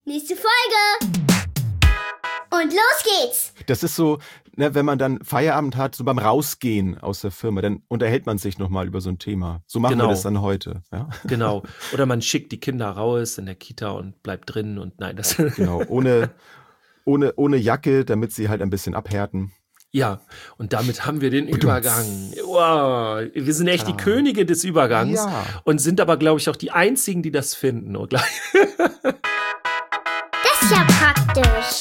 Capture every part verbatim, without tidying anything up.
Nächste Folge! Und los geht's! Das ist so, ne, wenn man dann Feierabend hat, so beim Rausgehen aus der Firma, dann unterhält man sich nochmal über so ein Thema. So machen Genau. wir das dann heute. Ja? Genau. Oder man schickt die Kinder raus in der Kita und bleibt drin und nein, das. Genau, ohne, ohne, ohne Jacke, damit sie halt ein bisschen abhärten. Ja, und damit haben wir den Übergang. Wow, wir sind echt die Könige des Übergangs Ja. und sind aber, glaube ich, auch die Einzigen, die das finden. Und gleich Das ist ja praktisch.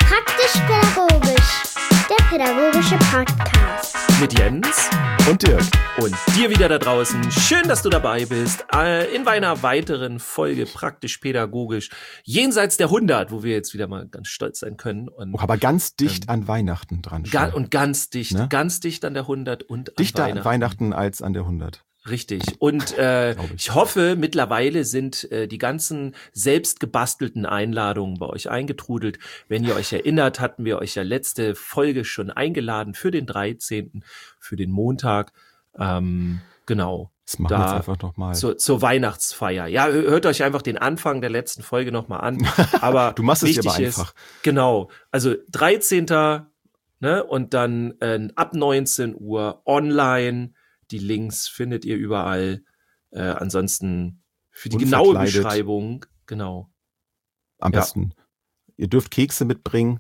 Praktisch-pädagogisch. Der pädagogische Podcast. mit Jens Und Dirk. und dir wieder da draußen. Schön, dass du dabei bist äh, in einer weiteren Folge praktisch-pädagogisch jenseits der hundert, wo wir jetzt wieder mal ganz stolz sein können. Und, Oh, aber ganz dicht an Weihnachten dran. ga, schon. und ganz dicht, Ne? ganz dicht an der hundert und Dichter an an Weihnachten. Weihnachten als an der hundert. Richtig. Und äh, Glaub ich. ich hoffe, mittlerweile sind äh, die ganzen selbst gebastelten Einladungen bei euch eingetrudelt. Wenn ihr euch erinnert, hatten wir euch ja letzte Folge schon eingeladen für den dreizehnten, für den Montag. Ähm, genau. Das machen wir Da jetzt einfach nochmal. Zur, zur Weihnachtsfeier. Ja, hö- hört euch einfach den Anfang der letzten Folge nochmal an. Aber Du machst es wichtig aber einfach. Ist, genau. Also dreizehnten Ne, und dann äh, ab neunzehn Uhr online. Die Links findet ihr überall. Äh, ansonsten für die genaue Unverkleidet. Beschreibung, genau. Am Ja. besten. Ihr dürft Kekse mitbringen.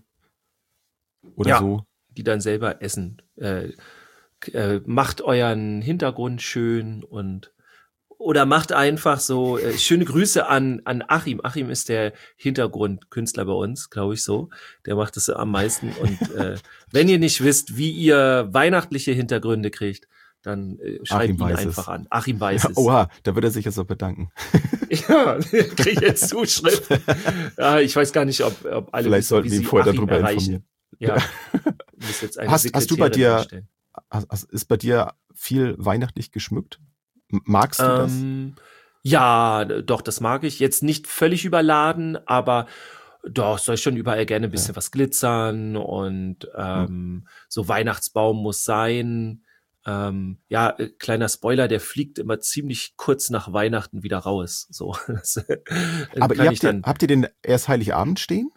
Oder Ja. so. Die dann selber essen. Äh, k- äh, macht euren Hintergrund schön und oder macht einfach so äh, schöne Grüße an an Achim. Achim ist der Hintergrundkünstler bei uns, glaube ich so. Der macht es am meisten. Und äh, wenn ihr nicht wisst, wie ihr weihnachtliche Hintergründe kriegt, dann äh, schreibt Achim ihn weiß einfach es. an. Achim weiß Ja, es. oha, da wird er sich jetzt auch bedanken. Ja, krieg jetzt Zuschrift. Ja, ich weiß gar nicht, ob, ob alle Vielleicht wissen, sollten wie wir ihn sie vorher Achim darüber erreichen. informieren. Ja. Ich muss jetzt eine Hast- hast du bei Sekretärin dir- einstellen. Hast- hast- Ist bei dir viel weihnachtlich geschmückt? M- Magst du das? Ähm, ja, doch, das mag ich. Jetzt nicht völlig überladen, aber doch, soll schon überall gerne ein bisschen was glitzern und ähm, so Weihnachtsbaum muss sein. Ähm, ja, äh, kleiner Spoiler, der fliegt immer ziemlich kurz nach Weihnachten wieder raus. So. Das, äh, Aber kann ihr ich habt, ihr, dann, habt ihr den erst Heiligabend stehen?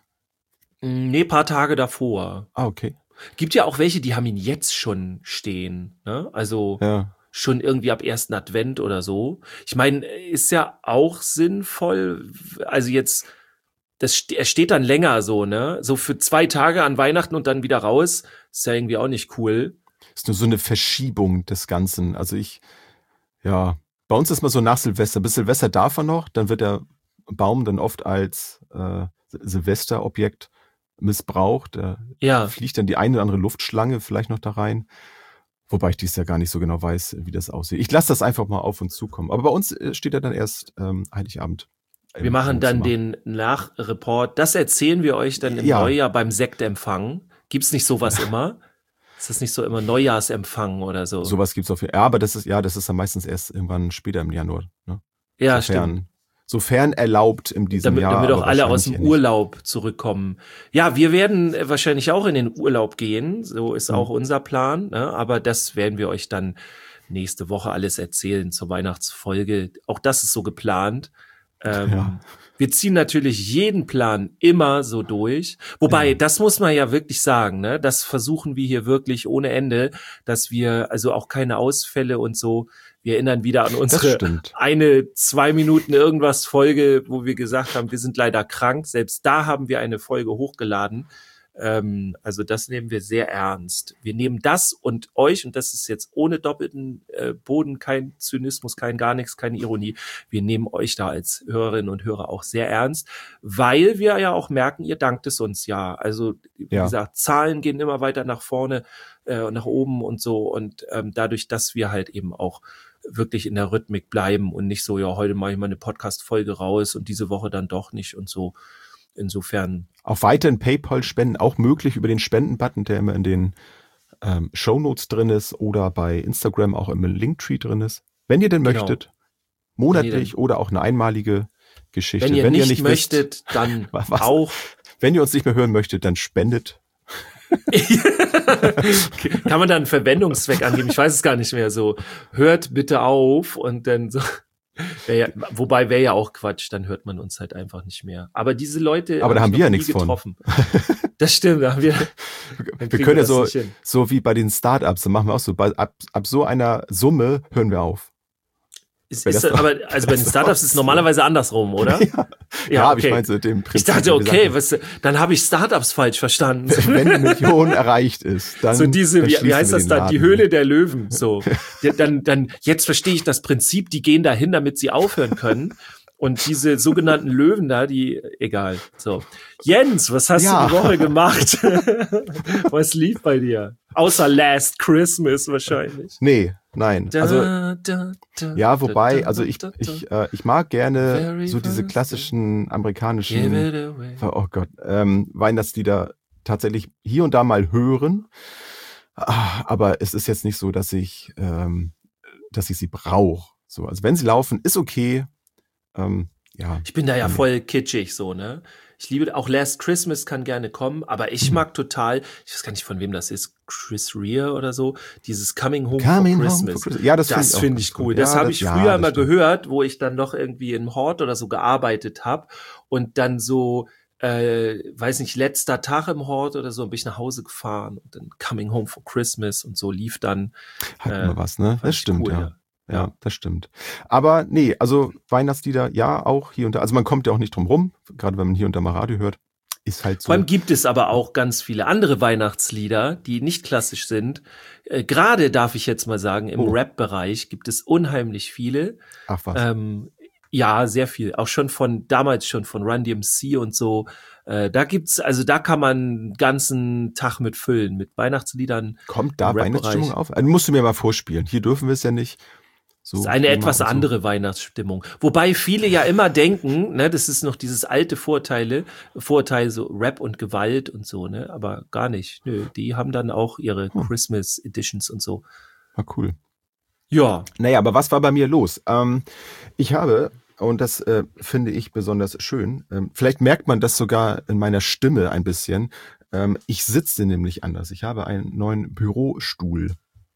nee, paar Tage davor. Ah, okay. Gibt ja auch welche, die haben ihn jetzt schon stehen. Ne? Also Ja. schon irgendwie ab ersten Advent oder so. Ich meine, ist ja auch sinnvoll, also jetzt, das, st- er steht dann länger so, ne? So für zwei Tage an Weihnachten und dann wieder raus, ist ja irgendwie auch nicht cool. Ist nur so eine Verschiebung des Ganzen. Also ich, ja, bei uns ist mal so nach Silvester. Bis Silvester darf er noch, dann wird der Baum dann oft als äh, Sil- Silvesterobjekt missbraucht. Da Ja, fliegt dann die eine oder andere Luftschlange vielleicht noch da rein. Wobei ich dies ja gar nicht so genau weiß, wie das aussieht. Ich lasse das einfach mal auf uns zukommen. Aber bei uns äh, steht er dann erst ähm, Heiligabend. im wir machen dann Wohnzimmer. den Nachreport. Das erzählen wir euch dann im Ja. Neujahr beim Sektempfang. Gibt's nicht sowas immer? Ist das nicht so immer Neujahrsempfang oder so? Sowas gibt's auf jeden Fall. Ja, aber das ist, ja, das ist dann meistens erst irgendwann später im Januar. Ne? ja, sofern, stimmt. Sofern erlaubt in diesem Damit, Jahr. damit auch aber alle aus wahrscheinlich dem eher nicht. Urlaub zurückkommen. Ja, wir werden äh, wahrscheinlich auch in den Urlaub gehen. So ist Mhm. auch unser Plan. Ne? Aber das werden wir euch dann nächste Woche alles erzählen zur Weihnachtsfolge. Auch das ist so geplant. Ähm, Ja. Wir ziehen natürlich jeden Plan immer so durch. Wobei, Ja. das muss man ja wirklich sagen, ne? Das versuchen wir hier wirklich ohne Ende, dass wir also auch keine Ausfälle und so. Wir erinnern wieder an Das unsere stimmt. eine, zwei Minuten irgendwas Folge, wo wir gesagt haben, wir sind leider krank. Selbst da haben wir eine Folge hochgeladen. Ähm, also das nehmen wir sehr ernst. Wir nehmen das und euch, und das ist jetzt ohne doppelten äh, Boden, kein Zynismus, kein gar nichts, keine Ironie. Wir nehmen euch da als Hörerinnen und Hörer auch sehr ernst, weil wir ja auch merken, ihr dankt es uns ja. Also wie Ja. gesagt, Zahlen gehen immer weiter nach vorne, äh, nach oben und so. Und ähm, dadurch, dass wir halt eben auch wirklich in der Rhythmik bleiben und nicht so, ja, heute mache ich mal eine Podcast-Folge raus und diese Woche dann doch nicht und so. Insofern, Auch weiterhin PayPal-Spenden, auch möglich über den Spenden-Button, der immer in den ähm, Shownotes drin ist oder bei Instagram auch im Linktree drin ist. Wenn ihr denn Genau. möchtet, monatlich Wenn ihr denn- oder auch eine einmalige Geschichte. wenn ihr nicht, wisst, möchtet, dann was- was- auch. wenn ihr uns nicht mehr hören möchtet, dann spendet. Kann man da einen Verwendungszweck angeben? Ich weiß es gar nicht mehr. So, hört bitte auf und dann so. Wär ja, wobei wäre ja auch Quatsch, dann hört man uns halt einfach nicht mehr. Aber diese Leute Aber da hab haben ich wir ja noch nie nichts von. getroffen. Das stimmt, da haben wir. Wir können ja so, so wie bei den Startups, dann machen wir auch so, bei, ab, ab so einer Summe hören wir auf. Ist, ist, aber also bei den Startups ist es normalerweise andersrum, oder? Ja, ja, ja aber okay. Ich meine so dem Prinzip. Ich dachte, okay, was, dann habe ich Startups falsch verstanden. Wenn eine Million erreicht ist, dann so diese, dann wie, wie heißt das dann? Laden. Die Höhle der Löwen. So, dann, dann jetzt verstehe ich das Prinzip. Die gehen dahin, damit sie aufhören können. Und diese sogenannten Löwen da, die, egal. So, Jens, was hast ja. du die Woche gemacht? Was lief bei dir? Außer Last Christmas wahrscheinlich. Nee, nein. Also da, da, da, ja, wobei, da, also ich da, da, ich äh, ich mag gerne so diese klassischen amerikanischen, oh Gott, ähm, Weihnachtslieder tatsächlich hier und da mal hören. Aber es ist jetzt nicht so, dass ich ähm, dass ich sie brauche. So, also wenn sie laufen, ist okay. Ähm, ja. Ich bin da ja voll kitschig so, ne? Ich liebe auch Last Christmas kann gerne kommen, aber ich mag total, ich weiß gar nicht von wem das ist, Chris Rea oder so, dieses Coming Home Coming for Christmas. Home for Christmas. Ja, das, das finde ich cool. Ja, das habe ich ja, früher immer stimmt. gehört, wo ich dann noch irgendwie im Hort oder so gearbeitet habe und dann so, äh, weiß nicht, letzter Tag im Hort oder so, bin ich nach Hause gefahren und dann Coming Home for Christmas und so lief dann. Hat äh, immer was, ne? Das stimmt, cool, ja. ja. Ja, ja, das stimmt. Aber nee, also Weihnachtslieder, ja, auch hier und da. Also man kommt ja auch nicht drum rum, gerade wenn man hier und da mal Radio hört. Ist halt so. Vor allem gibt es aber auch ganz viele andere Weihnachtslieder, die nicht klassisch sind. Äh, gerade darf ich jetzt mal sagen, im oh. Rap-Bereich gibt es unheimlich viele. Ach was. Ähm, ja, sehr viel. Auch schon von, damals schon von Run D M C und so. Äh, da gibt's, also da kann man einen ganzen Tag mit füllen, mit Weihnachtsliedern. Kommt da Weihnachtsstimmung auf? Also musst du mir mal vorspielen. Hier dürfen wir es ja nicht. So das ist eine etwas andere so. Weihnachtsstimmung. Wobei viele ja immer denken, ne, das ist noch dieses alte Vorteile, Vorteil, so Rap und Gewalt und so, ne, aber gar nicht. Nö, die haben dann auch ihre hm. Christmas Editions und so. War cool. Ja. Naja, aber was war bei mir los? Ähm, ich habe, und das äh, finde ich besonders schön, ähm, vielleicht merkt man das sogar in meiner Stimme ein bisschen, ähm, ich sitze nämlich anders. Ich habe einen neuen Bürostuhl.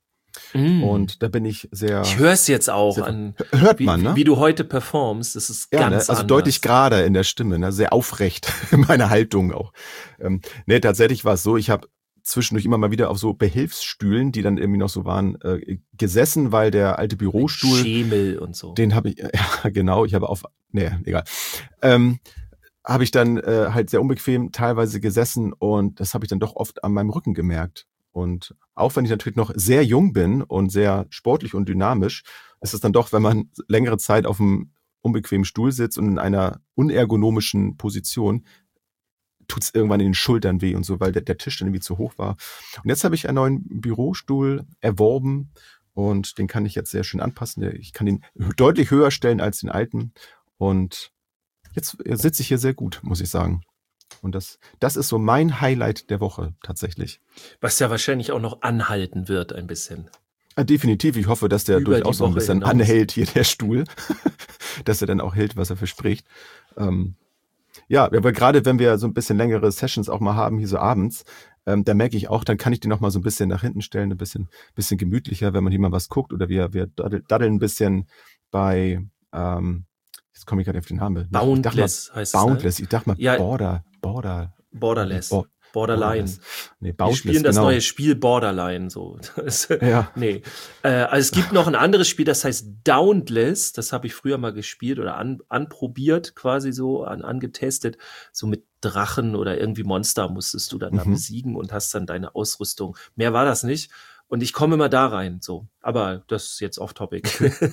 Mm. Und da bin ich sehr... Ich höre es jetzt auch sehr, an, hört wie, man, ne? wie du heute performst. Das ist ja, ganz ne? Also anders. deutlich gerader in der Stimme, ne? Sehr aufrecht in meiner Haltung auch. Ähm, ne, tatsächlich war es so, ich habe zwischendurch immer mal wieder auf so Behilfsstühlen, die dann irgendwie noch so waren, äh, gesessen, weil der alte Bürostuhl... Schemel und so. Den habe ich, ja genau, ich habe auf... Nee, egal. Ähm, habe ich dann äh, halt sehr unbequem teilweise gesessen und das habe ich dann doch oft an meinem Rücken gemerkt. Und auch wenn ich natürlich noch sehr jung bin und sehr sportlich und dynamisch, ist es dann doch, wenn man längere Zeit auf einem unbequemen Stuhl sitzt und in einer unergonomischen Position, tut es irgendwann in den Schultern weh und so, weil der, der Tisch dann irgendwie zu hoch war. Und jetzt habe ich einen neuen Bürostuhl erworben und den kann ich jetzt sehr schön anpassen. Ich kann ihn deutlich höher stellen als den alten und jetzt sitze ich hier sehr gut, muss ich sagen. Und das, das ist so mein Highlight der Woche tatsächlich. Was ja wahrscheinlich auch noch anhalten wird ein bisschen. Ja, definitiv. Ich hoffe, dass der Über durchaus noch ein bisschen hinaus. anhält, hier der Stuhl. Dass er dann auch hält, was er verspricht. Ähm, ja, aber gerade wenn wir so ein bisschen längere Sessions auch mal haben, hier so abends, ähm, da merke ich auch, dann kann ich den noch mal so ein bisschen nach hinten stellen, ein bisschen, bisschen gemütlicher, wenn man hier mal was guckt oder wir, wir daddeln ein bisschen bei, ähm, jetzt komme ich gerade auf den Namen. Boundless mal, heißt Boundless. es, ne? Ich dachte mal ja, Border, Border. Borderless. Bo- Borderline. Borderless. Nee, Wir Boundless, spielen das genau. neue Spiel Borderline. So. Das, Ja. Nee. Äh, also es gibt noch ein anderes Spiel, das heißt Dauntless. Das habe ich früher mal gespielt oder an, anprobiert, quasi so, an, angetestet. So mit Drachen oder irgendwie Monster musstest du dann Mhm. da besiegen und hast dann deine Ausrüstung. Mehr war das nicht. Und ich komme immer da rein. So. Aber das ist jetzt off-topic.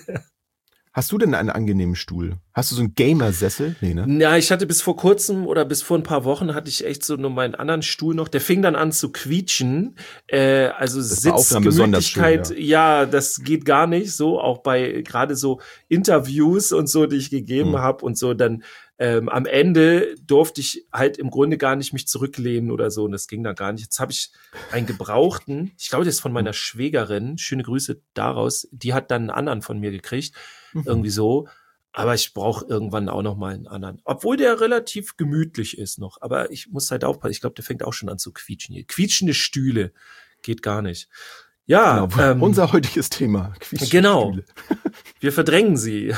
Hast du denn einen angenehmen Stuhl? Hast du so einen Gamer-Sessel? Nee, ne? Ja, ich hatte bis vor kurzem oder bis vor ein paar Wochen hatte ich echt so nur meinen anderen Stuhl noch. Der fing dann an zu quietschen. Äh, also Das war auch dann besonders schön, Sitzgemütlichkeit, ja. ja, das geht gar nicht so. Auch bei gerade so Interviews und so, die ich gegeben Hm. habe und so, dann ähm, am Ende durfte ich halt im Grunde gar nicht mich zurücklehnen oder so. Und das ging dann gar nicht. Jetzt habe ich einen gebrauchten, ich glaube, der ist von meiner Schwägerin. Schöne Grüße daraus. Die hat dann einen anderen von mir gekriegt. Mhm. Irgendwie so. Aber ich brauche irgendwann auch noch mal einen anderen. Obwohl der relativ gemütlich ist noch. Aber ich muss halt aufpassen. Ich glaube, der fängt auch schon an zu quietschen hier. Quietschende Stühle. Geht gar nicht. Ja, Genau, ähm, unser heutiges Thema. Quietschstühle. Genau. Wir verdrängen sie.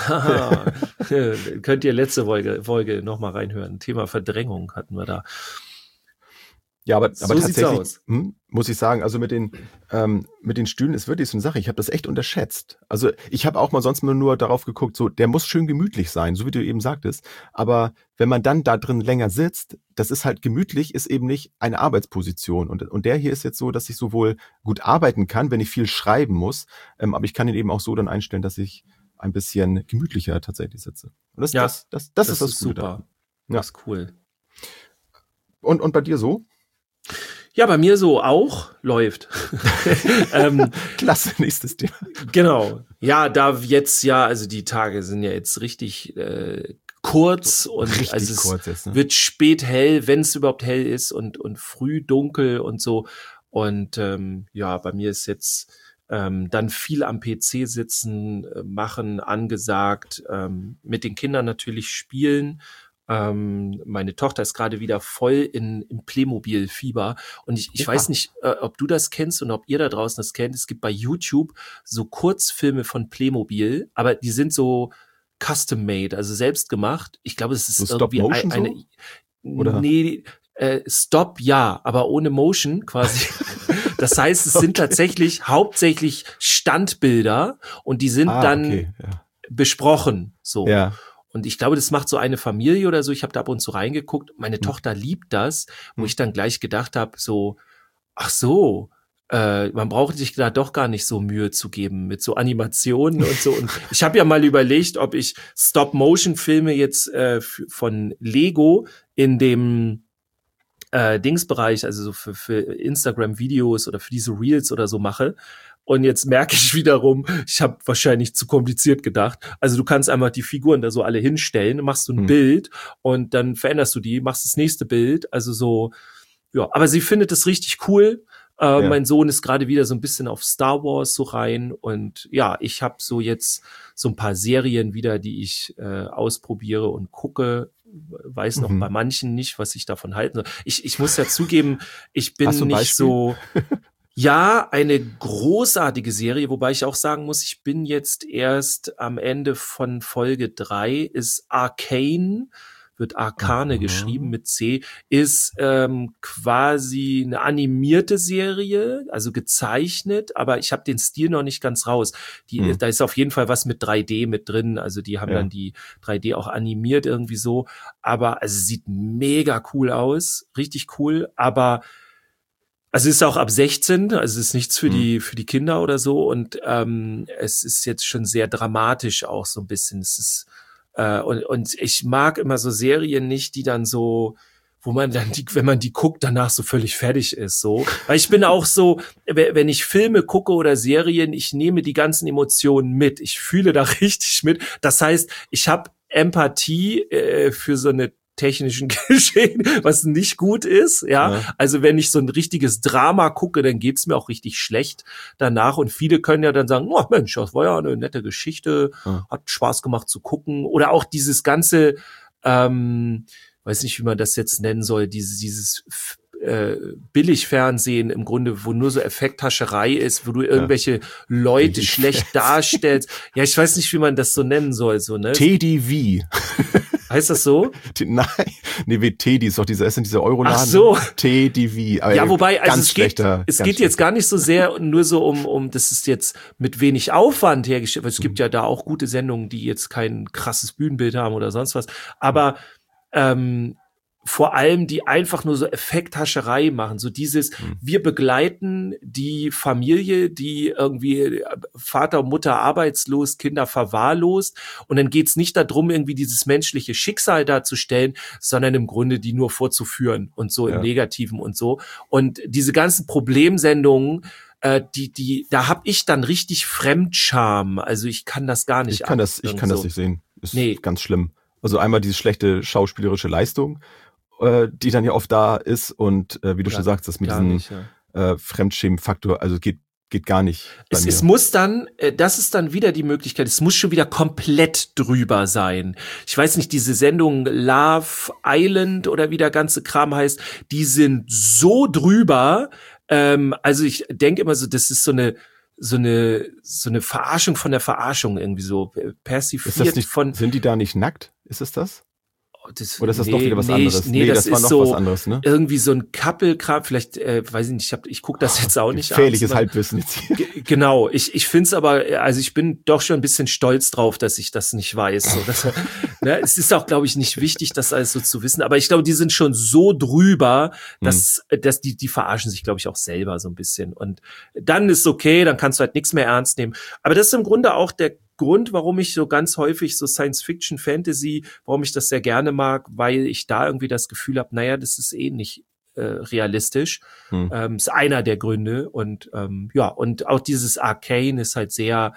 Könnt ihr letzte Folge, Folge nochmal reinhören. Thema Verdrängung hatten wir da. Ja, aber, So aber sieht's tatsächlich aus. hm, muss ich sagen, also mit den ähm, mit den Stühlen ist wirklich so eine Sache. Ich habe das echt unterschätzt. Also ich habe auch mal sonst mal nur darauf geguckt, so der muss schön gemütlich sein, so wie du eben sagtest. Aber wenn man dann da drin länger sitzt, das ist halt gemütlich, ist eben nicht eine Arbeitsposition. Und und der hier ist jetzt so, dass ich sowohl gut arbeiten kann, wenn ich viel schreiben muss, ähm, aber ich kann ihn eben auch so dann einstellen, dass ich ein bisschen gemütlicher tatsächlich sitze. Und das, Ja, das, das, das, Das ist das ist Gute super. daran. Ja. Das ist cool. Und und bei dir so? Ja, bei mir so auch läuft. ähm, Klasse, nächstes Thema. genau. Ja, da jetzt ja, also die Tage sind ja jetzt richtig äh, kurz und Richtig also es kurz jetzt, ne? wird spät hell, wenn es überhaupt hell ist und und früh dunkel und so. Und ähm, ja, bei mir ist jetzt ähm, dann viel am P C sitzen, äh, machen, angesagt, ähm, mit den Kindern natürlich spielen. Ähm, meine Tochter ist gerade wieder voll in, im Playmobil-Fieber. Und ich, ich Oha. weiß nicht, äh, ob du das kennst und ob ihr da draußen das kennt. Es gibt bei YouTube so Kurzfilme von Playmobil, aber die sind so custom-made, also selbst gemacht. Ich glaube, es ist So irgendwie Stop-Motion ein, eine... so? Oder? Nee, äh, Stop ja, aber ohne Motion quasi. Das heißt, es sind tatsächlich hauptsächlich Standbilder und die sind Ah, dann okay, ja. besprochen. So. Ja. Und ich glaube, das macht so eine Familie oder so. Ich habe da ab und zu reingeguckt. Meine Hm. Tochter liebt das, wo Hm. ich dann gleich gedacht habe, so, ach so, äh, man braucht sich da doch gar nicht so Mühe zu geben mit so Animationen und so. Und ich habe ja mal überlegt, ob ich Stop-Motion-Filme jetzt äh, f- von Lego in dem äh, Dingsbereich, also so für, für Instagram-Videos oder für diese Reels oder so mache. Und jetzt merke ich wiederum, ich habe wahrscheinlich zu kompliziert gedacht. Also du kannst einfach die Figuren da so alle hinstellen, machst du ein Hm. Bild und dann veränderst du die, machst das nächste Bild. Also so, ja. Aber sie findet es richtig cool. Äh, Ja. Mein Sohn ist gerade wieder so ein bisschen auf Star Wars so rein. Und ja, ich habe so jetzt so ein paar Serien wieder, die ich äh, ausprobiere und gucke. Weiß noch Mhm. bei manchen nicht, was ich davon halten soll. Ich, ich muss ja zugeben, ich bin Hast du ein nicht Beispiel? so... Ja, eine großartige Serie, wobei ich auch sagen muss, ich bin jetzt erst am Ende von Folge drei, ist Arcane, wird Arkane Aha. geschrieben mit C, ist ähm, quasi eine animierte Serie, also gezeichnet, aber ich habe den Stil noch nicht ganz raus. Die, Hm. Da ist auf jeden Fall was mit drei D mit drin, also die haben Ja. dann die drei D auch animiert irgendwie so, aber also sieht mega cool aus, richtig cool, aber also es ist auch ab sechzehn, also es ist nichts für Hm. die für die Kinder oder so und ähm, es ist jetzt schon sehr dramatisch auch so ein bisschen. Es ist äh, und und ich mag immer so Serien nicht, die dann so, wo man dann die, wenn man die guckt, danach so völlig fertig ist so. Weil ich bin auch so, we- wenn ich Filme gucke oder Serien, ich nehme die ganzen Emotionen mit. Ich fühle da richtig mit. Das heißt, ich habe Empathie äh, für so eine technischen Geschehen, was nicht gut ist, ja. Ja. Also wenn ich so ein richtiges Drama gucke, dann geht's mir auch richtig schlecht danach und viele können ja dann sagen, oh Mensch, das war ja eine nette Geschichte, Ja. hat Spaß gemacht zu gucken oder auch dieses ganze, ähm, weiß nicht, wie man das jetzt nennen soll, dieses, dieses äh, Billigfernsehen im Grunde, wo nur so Effekthascherei ist, wo du irgendwelche Leute Billig- schlecht darstellst. Ja, ich weiß nicht, wie man das so nennen soll, so, ne? T D V. Heißt das so? T- Nein, nee, wie T D ist doch dieser, ist denn dieser Euroladen? Ach so. T D V. Aber Ja, wobei, also ganz es geht, schlechter, es ganz geht jetzt schlechter. gar nicht so sehr nur so um, um, das ist jetzt mit wenig Aufwand hergestellt, weil es gibt ja da auch gute Sendungen, die jetzt kein krasses Bühnenbild haben oder sonst was, aber ähm, vor allem die einfach nur so Effekthascherei machen, so dieses, wir begleiten die Familie, die irgendwie Vater und Mutter arbeitslos, Kinder verwahrlost und dann geht's nicht darum, irgendwie dieses menschliche Schicksal darzustellen, sondern im Grunde die nur vorzuführen und so Ja. im Negativen und so. Und diese ganzen Problemsendungen, äh, die, die, da hab ich dann richtig Fremdscham. Also ich kann das gar nicht Ich kann ab, das, ich irgend kann das so. nicht sehen. Ist Nee. ganz schlimm. Also einmal diese schlechte schauspielerische Leistung, äh, die dann ja oft da ist und äh, wie du Ja, schon sagst, das mit Gar diesem nicht, ja. äh, Fremdschämen-Faktor, also geht geht gar nicht bei Es, mir. es muss dann, äh, das ist dann wieder die Möglichkeit, es muss schon wieder komplett drüber sein. Ich weiß nicht, diese Sendung Love Island oder wie der ganze Kram heißt, die sind so drüber, Ähm, also ich denke immer so, das ist so eine so eine so eine Verarschung von der Verarschung irgendwie so persifliert ist das nicht, von. Sind die da nicht nackt? Ist es das? Das, Oder ist das nee, doch wieder was nee, anderes? Nee, nee, das, das war ist noch so was anderes, ne? Irgendwie so ein Couple-Kram, vielleicht, äh, weiß ich nicht, ich, hab, ich gucke das jetzt auch nicht an. Gefährliches Halbwissen jetzt hier. G- Genau, ich, ich finde es aber, also ich bin doch schon ein bisschen stolz drauf, dass ich das nicht weiß. So, dass, ne, es ist auch, glaube ich, nicht wichtig, das alles so zu wissen, aber ich glaube, die sind schon so drüber, dass, hm. dass die, die verarschen sich, glaube ich, auch selber so ein bisschen. Und dann ist okay, dann kannst du halt nichts mehr ernst nehmen. Aber das ist im Grunde auch der Grund, warum ich so ganz häufig so Science-Fiction, Fantasy, warum ich das sehr gerne mag, weil ich da irgendwie das Gefühl habe, naja, das ist eh nicht äh, realistisch. Hm. Ähm, ist einer der Gründe. Und ähm, ja, und auch dieses Arcane ist halt sehr,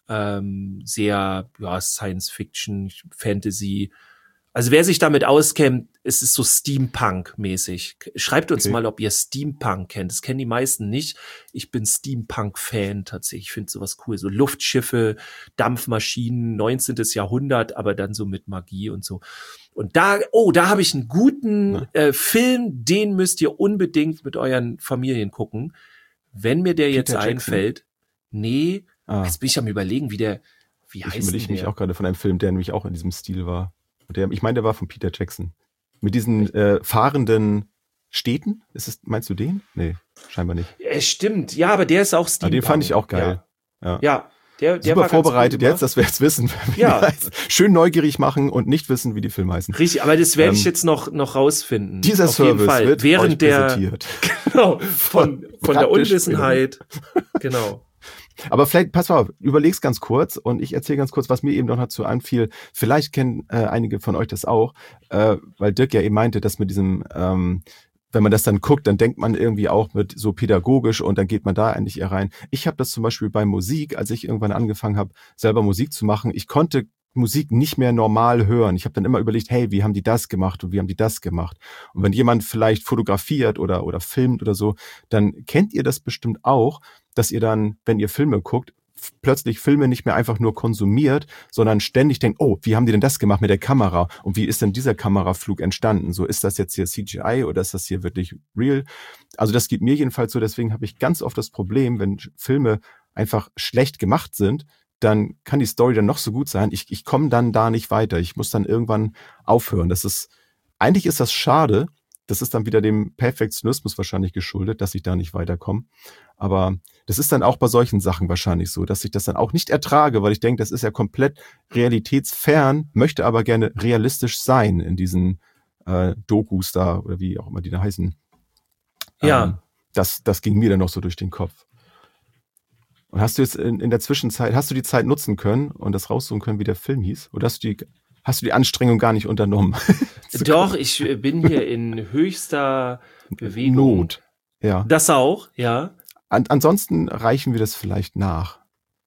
ähm, sehr ja, Science-Fiction, Fantasy. Also wer sich damit auskennt, es ist so Steampunk-mäßig. Schreibt uns okay. mal, ob ihr Steampunk kennt. Das kennen die meisten nicht. Ich bin Steampunk-Fan tatsächlich. Ich finde sowas cool. So Luftschiffe, Dampfmaschinen, neunzehntes Jahrhundert, aber dann so mit Magie und so. Und da, oh, da habe ich einen guten äh, Film, den müsst ihr unbedingt mit euren Familien gucken. Wenn mir der Peter jetzt Jackson. einfällt, nee, ah. jetzt bin ich am überlegen, wie der, wie heißt der? Ich überlege mich auch gerade von einem Film, der nämlich auch in diesem Stil war. Der, ich meine, der war von Peter Jackson. Mit diesen äh, fahrenden Städten? Ist es, meinst du den? Nee, scheinbar nicht. Es stimmt, ja, aber der ist auch Steampunk. Ah, den fand ich auch geil. Ja, ja. ja der, der super war vorbereitet jetzt, dass wir jetzt wissen, wie ja. die heißen. Schön neugierig machen und nicht wissen, wie die Filme heißen. Richtig, aber das werde ähm, ich jetzt noch noch rausfinden. Dieser Auf Service jeden Fall. wird während euch der präsentiert. Genau, von von der Unwissenheit. Genau. Aber vielleicht, pass mal auf, überleg's ganz kurz und ich erzähle ganz kurz, was mir eben noch dazu anfiel. Vielleicht kennen äh, einige von euch das auch, äh, weil Dirk ja eben meinte, dass mit diesem, ähm, wenn man das dann guckt, dann denkt man irgendwie auch mit so pädagogisch und dann geht man da eigentlich eher rein. Ich habe das zum Beispiel bei Musik, als ich irgendwann angefangen habe, selber Musik zu machen, ich konnte Musik nicht mehr normal hören. Ich habe dann immer überlegt, hey, wie haben die das gemacht und wie haben die das gemacht? Und wenn jemand vielleicht fotografiert oder oder filmt oder so, dann kennt ihr das bestimmt auch, dass ihr dann, wenn ihr Filme guckt, f- plötzlich Filme nicht mehr einfach nur konsumiert, sondern ständig denkt, oh, wie haben die denn das gemacht mit der Kamera? Und wie ist denn dieser Kameraflug entstanden? So, ist das jetzt hier C G I oder ist das hier wirklich real? Also das geht mir jedenfalls so, deswegen habe ich ganz oft das Problem, wenn Filme einfach schlecht gemacht sind, dann kann die Story dann noch so gut sein. Ich, ich komme dann da nicht weiter. Ich muss dann irgendwann aufhören. Das ist, eigentlich ist das schade. Das ist dann wieder dem Perfektionismus wahrscheinlich geschuldet, dass ich da nicht weiterkomme. Aber das ist dann auch bei solchen Sachen wahrscheinlich so, dass ich das dann auch nicht ertrage, weil ich denke, das ist ja komplett realitätsfern, möchte aber gerne realistisch sein in diesen äh, Dokus da oder wie auch immer die da heißen. Ja. Ähm, das, das ging mir dann noch so durch den Kopf. Und hast du jetzt in, in der Zwischenzeit, hast du die Zeit nutzen können und das raussuchen können, wie der Film hieß? Oder hast du die, hast du die Anstrengung gar nicht unternommen? Doch, ich bin hier in höchster Bewegung. Not, ja. Das auch, ja. An, ansonsten reichen wir das vielleicht nach.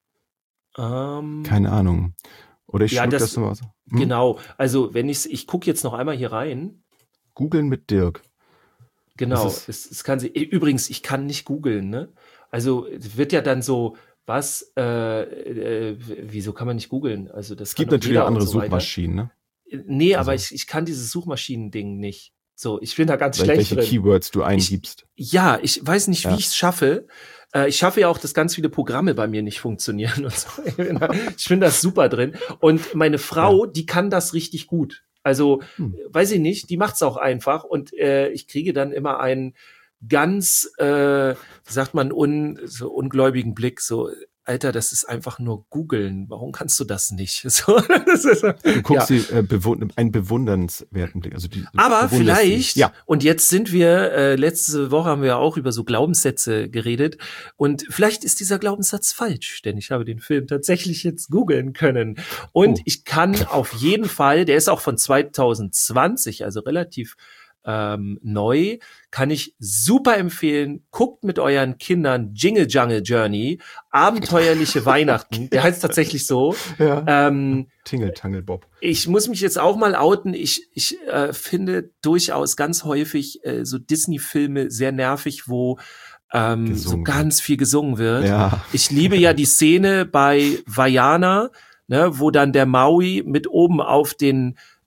Ähm, Keine Ahnung. Oder ich ja, schluck das, das nochmal so. Hm? Genau, also wenn ich ich gucke jetzt noch einmal hier rein. Googeln mit Dirk. Genau, es, es kann sie. Übrigens, ich kann nicht googeln, ne? Also es wird ja dann so, was, äh, äh, wieso kann man nicht googeln? Also das es gibt natürlich auch andere so Suchmaschinen, ne? Nee, also. aber ich, ich kann dieses Suchmaschinen-Ding nicht. So, ich bin da ganz Weil, schlecht welche drin. Keywords du eingibst. Ich, ja, ich weiß nicht, wie ja. ich es schaffe. Äh, ich schaffe ja auch, dass ganz viele Programme bei mir nicht funktionieren und so. Ich bin da, ich bin da super drin. Und meine Frau, ja. die kann das richtig gut. Also, hm. weiß ich nicht, die macht's auch einfach. Und äh, ich kriege dann immer einen ganz, äh, wie sagt man, un, so ungläubigen Blick, so, Alter, das ist einfach nur googeln. Warum kannst du das nicht? So, das ist, du guckst ja. sie, äh, bewund- einen bewundernswerten Blick. Also die, aber vielleicht, ja. und jetzt sind wir, äh, letzte Woche haben wir ja auch über so Glaubenssätze geredet und vielleicht ist dieser Glaubenssatz falsch, denn ich habe den Film tatsächlich jetzt googeln können. Und oh. ich kann auf jeden Fall, der ist auch von zwanzig zwanzig, also relativ Ähm, neu, kann ich super empfehlen. Guckt mit euren Kindern Jingle Jungle Journey, abenteuerliche Weihnachten. Der heißt tatsächlich so. Ja. Ähm, Tingle Tangle Bob. Ich muss mich jetzt auch mal outen. Ich, ich äh, finde durchaus ganz häufig äh, so Disney-Filme sehr nervig, wo ähm, so ganz viel gesungen wird. Ja. Ich liebe ja die Szene bei Vaiana, ne, wo dann der Maui mit oben auf den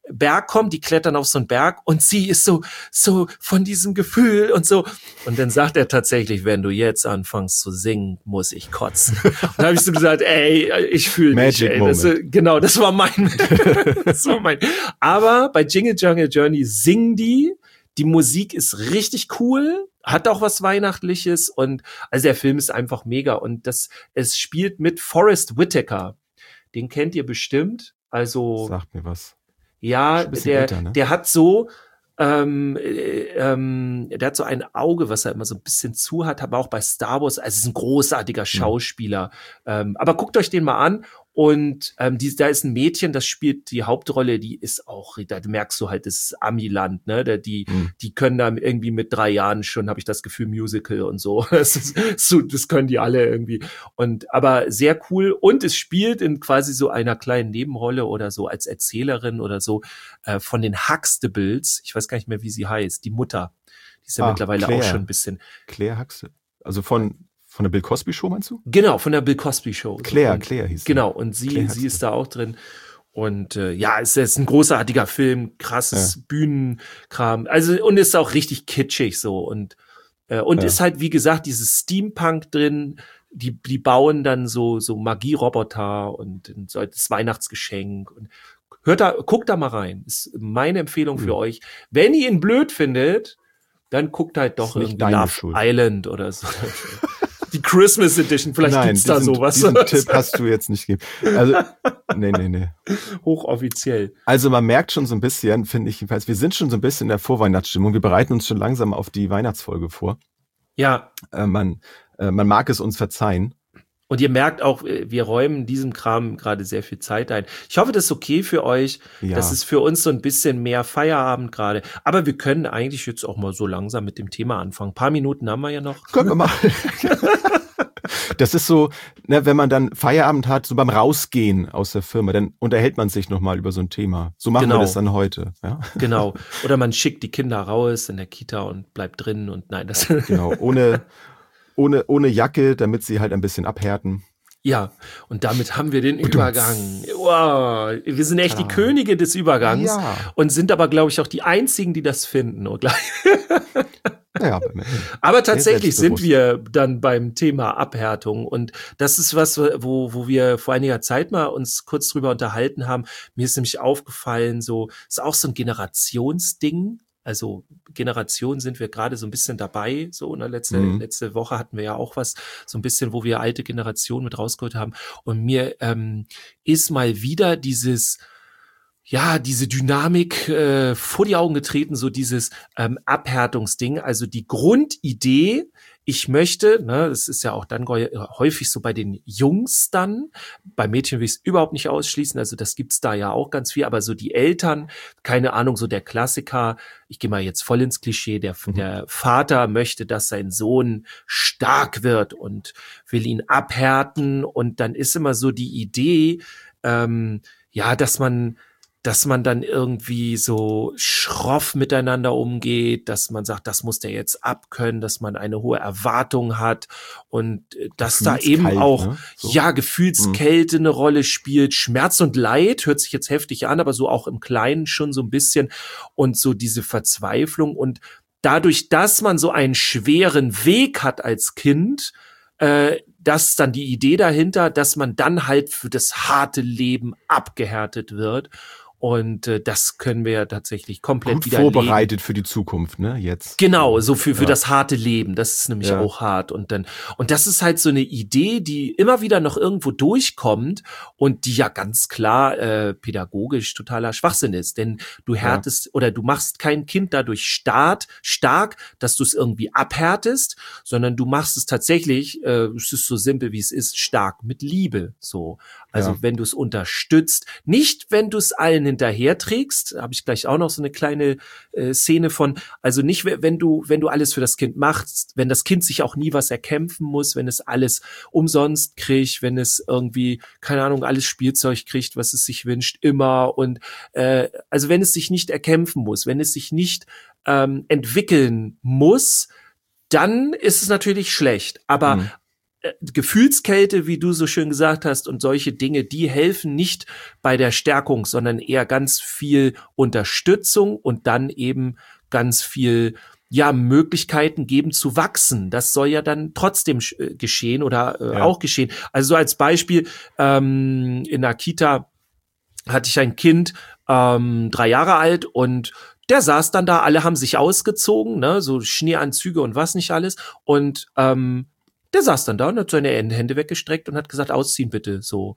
Berg kommt, die klettern auf so einen Berg und sie ist so, so von diesem Gefühl und so. Und dann sagt er tatsächlich, wenn du jetzt anfängst zu singen, muss ich kotzen. Und dann habe ich so gesagt, ey, ich fühle dich, ey. Das, genau, das war mein, das war mein. Aber bei Jingle Jungle Journey singen die, die Musik ist richtig cool, hat auch was Weihnachtliches und also der Film ist einfach mega und das, es spielt mit Forrest Whitaker. Den kennt ihr bestimmt. Also. Sagt mir was. Ja, der, älter, ne? der hat so, ähm, äh, ähm, der hat so ein Auge, was er immer so ein bisschen zu hat, aber auch bei Star Wars, also ist ein großartiger Schauspieler. Mhm. Ähm, aber guckt euch den mal an. Und ähm, die, da ist ein Mädchen, das spielt die Hauptrolle, die ist auch, da merkst du halt, das ist Amiland, ne? Da, die, mhm. die können da irgendwie mit drei Jahren schon, habe ich das Gefühl, Musical und so. Das ist so, das können die alle irgendwie. Und aber sehr cool. Und es spielt in quasi so einer kleinen Nebenrolle oder so als Erzählerin oder so äh, von den Huxtables. Ich weiß gar nicht mehr, wie sie heißt. Die Mutter. Die ist ja ah, mittlerweile Claire. auch schon ein bisschen. Claire Huxtable. Also von Von der Bill Cosby Show, meinst du? Genau, von der Bill Cosby Show. Claire, und, Claire hieß sie. Genau, und sie, sie ist da auch drin. Und äh, ja, es ist ein großartiger Film, krasses ja. Bühnenkram. Also, und ist auch richtig kitschig so. Und, äh, und ja. ist halt, wie gesagt, dieses Steampunk drin. Die, die bauen dann so, so Magieroboter und so das Weihnachtsgeschenk. Und hört da, guckt da mal rein. Ist meine Empfehlung mhm. für euch. Wenn ihr ihn blöd findet, dann guckt halt doch irgendwie Love Schuld. Island oder so. Die Christmas Edition, vielleicht Nein, gibt's da diesen, sowas. Diesen Tipp hast du jetzt nicht gegeben. Also, nee, nee, nee. Hochoffiziell. Also man merkt schon so ein bisschen, finde ich jedenfalls, wir sind schon so ein bisschen in der Vorweihnachtsstimmung. Wir bereiten uns schon langsam auf die Weihnachtsfolge vor. Ja. Äh, man, äh, man mag es uns verzeihen. Und ihr merkt auch, wir räumen diesem Kram gerade sehr viel Zeit ein. Ich hoffe, das ist okay für euch. Ja. Das ist für uns so ein bisschen mehr Feierabend gerade. Aber wir können eigentlich jetzt auch mal so langsam mit dem Thema anfangen. Ein paar Minuten haben wir ja noch. Können wir mal. Das ist so, ne, wenn man dann Feierabend hat, so beim Rausgehen aus der Firma, dann unterhält man sich nochmal über so ein Thema. So machen genau. wir das dann heute. Ja? Genau. Oder man schickt die Kinder raus in der Kita und bleibt drin und nein, das. Genau, ohne... Ohne, ohne Jacke, damit sie halt ein bisschen abhärten. Ja, und damit haben wir den Übergang. Wow, wir sind echt ja. die Könige des Übergangs ja. und sind aber, glaube ich, auch die Einzigen, die das finden. Und ja, aber tatsächlich sind wir dann beim Thema Abhärtung und das ist was, wo, wo wir vor einiger Zeit mal uns kurz drüber unterhalten haben. Mir ist nämlich aufgefallen, so ist auch so ein Generationsding. Also Generation sind wir gerade so ein bisschen dabei. So, ne? Letzte, mhm. letzte Woche hatten wir ja auch was, so ein bisschen, wo wir alte Generationen mit rausgeholt haben. Und mir ähm, ist mal wieder dieses, ja, diese Dynamik äh, vor die Augen getreten, so dieses ähm, Abhärtungsding. Also die Grundidee, ich möchte, ne, das ist ja auch dann häufig so bei den Jungs dann, bei Mädchen will ich es überhaupt nicht ausschließen, also das gibt's da ja auch ganz viel, aber so die Eltern, keine Ahnung, so der Klassiker, ich gehe mal jetzt voll ins Klischee, der, mhm. der Vater möchte, dass sein Sohn stark wird und will ihn abhärten und dann ist immer so die Idee, ähm, ja, dass man dass man dann irgendwie so schroff miteinander umgeht, dass man sagt, das muss der jetzt abkönnen, dass man eine hohe Erwartung hat und dass da eben auch, ne? so. ja, Gefühlskälte mhm. eine Rolle spielt, Schmerz und Leid, hört sich jetzt heftig an, aber so auch im Kleinen schon so ein bisschen und so diese Verzweiflung und dadurch, dass man so einen schweren Weg hat als Kind, äh, das ist dann die Idee dahinter, dass man dann halt für das harte Leben abgehärtet wird. Und äh, das können wir ja tatsächlich komplett Gut wieder vorbereitet leben. Für die Zukunft, ne? Jetzt. Genau, so für für ja. das harte Leben. Das ist nämlich ja. auch hart. Und dann und das ist halt so eine Idee, die immer wieder noch irgendwo durchkommt und die ja ganz klar äh, pädagogisch totaler Schwachsinn ist. Denn du härtest ja. oder du machst kein Kind dadurch start, stark, dass du es irgendwie abhärtest, sondern du machst es tatsächlich, äh, es ist so simpel wie es ist, stark mit Liebe. So, also ja. wenn du es unterstützt, nicht wenn du es allen hinterher trägst, habe ich gleich auch noch so eine kleine äh, Szene von, also nicht, wenn du, wenn du alles für das Kind machst, wenn das Kind sich auch nie was erkämpfen muss, wenn es alles umsonst kriegt, wenn es irgendwie, keine Ahnung, alles Spielzeug kriegt, was es sich wünscht, immer und äh, also wenn es sich nicht erkämpfen muss, wenn es sich nicht ähm, entwickeln muss, dann ist es natürlich schlecht, aber mhm. äh, Gefühlskälte, wie du so schön gesagt hast, und solche Dinge, die helfen nicht bei der Stärkung, sondern eher ganz viel Unterstützung und dann eben ganz viel ja, Möglichkeiten geben zu wachsen. Das soll ja dann trotzdem äh, geschehen oder äh, Ja. auch geschehen. Also so als Beispiel, ähm, in der Kita hatte ich ein Kind, ähm, drei Jahre alt, und der saß dann da, alle haben sich ausgezogen, ne, so Schneeanzüge und was nicht alles, und ähm, der saß dann da und hat seine Hände weggestreckt und hat gesagt, ausziehen bitte, so.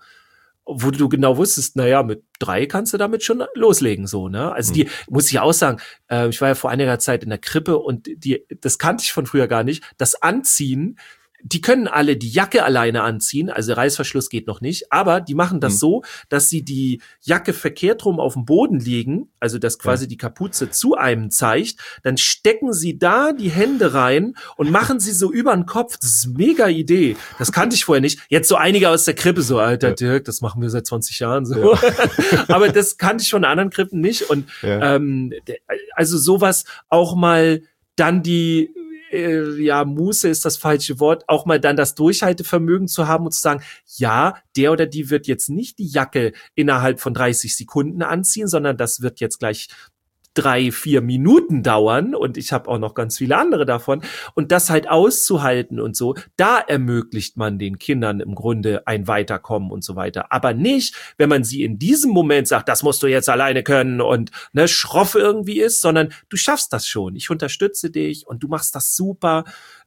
Wo du genau wusstest, naja, mit drei kannst du damit schon loslegen, so, ne? Also die, muss ich auch sagen, äh, ich war ja vor einiger Zeit in der Krippe und die, das kannte ich von früher gar nicht, das Anziehen, die können alle die Jacke alleine anziehen, also Reißverschluss geht noch nicht, aber die machen das Mhm. so, dass sie die Jacke verkehrt rum auf dem Boden legen, also dass quasi Ja. die Kapuze zu einem zeigt, dann stecken sie da die Hände rein und machen sie so über den Kopf. Das ist eine mega Idee. Das kannte ich vorher nicht. Jetzt so einige aus der Krippe so, Alter Ja. Dirk, das machen wir seit zwanzig Jahren so. Aber das kannte ich von anderen Krippen nicht. Und Ja. ähm, de- also sowas auch mal dann die äh, ja, Muße ist das falsche Wort, auch mal dann das Durchhaltevermögen zu haben und zu sagen, ja, der oder die wird jetzt nicht die Jacke innerhalb von dreißig Sekunden anziehen, sondern das wird jetzt gleich drei, vier Minuten dauern, und ich habe auch noch ganz viele andere davon, und das halt auszuhalten und so, da ermöglicht man den Kindern im Grunde ein Weiterkommen und so weiter. Aber nicht, wenn man sie in diesem Moment sagt, das musst du jetzt alleine können und ne, schroff irgendwie ist, sondern du schaffst das schon, ich unterstütze dich und du machst das super